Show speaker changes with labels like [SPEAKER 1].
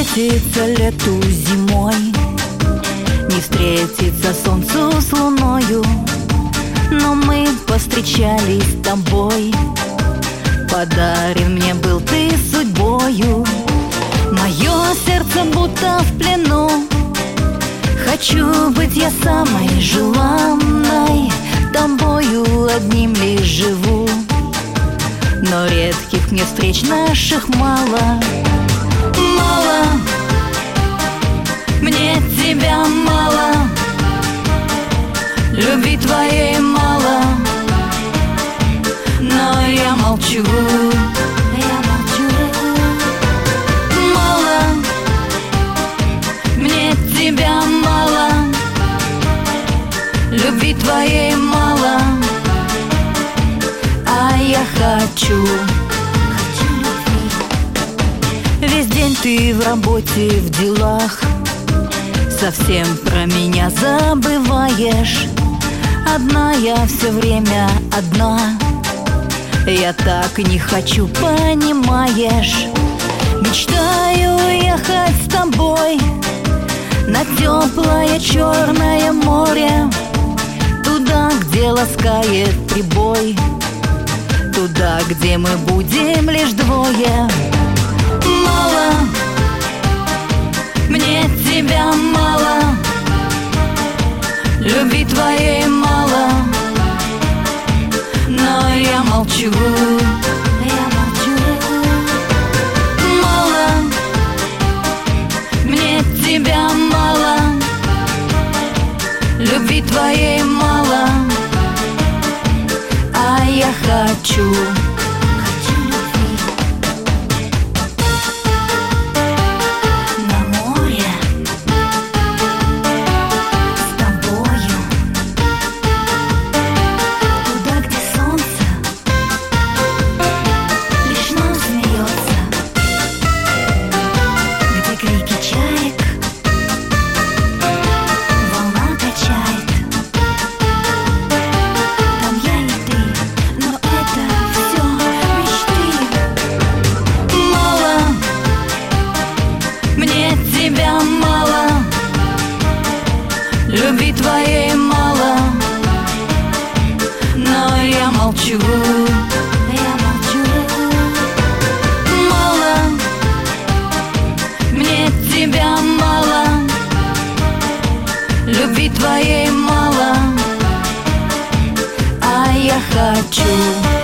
[SPEAKER 1] встретиться лету зимой, не встретиться солнцу с луною, но мы повстречались с тобой. Подарен мне был ты судьбою. Мое сердце будто в плену. Хочу быть я самой желанной, тобою одним лишь живу. Но редких мне встреч наших мало. Мало, мне тебя мало, любви твоей мало. Но я молчу, мало, мне тебя мало, любви твоей мало. А я хочу весь день ты в работе, в делах, совсем про меня забываешь. Одна я все время одна, я так не хочу, понимаешь. Мечтаю уехать с тобой на теплое черное море, туда, где ласкает прибой, туда, где мы будем лишь двое. Мало, мне тебя мало, любви твоей мало. Но я молчу, мало, мне тебя мало, любви твоей мало. А я хочу любви твоей мало. Но я молчу, мало, мне тебя мало, любви твоей мало. А я хочу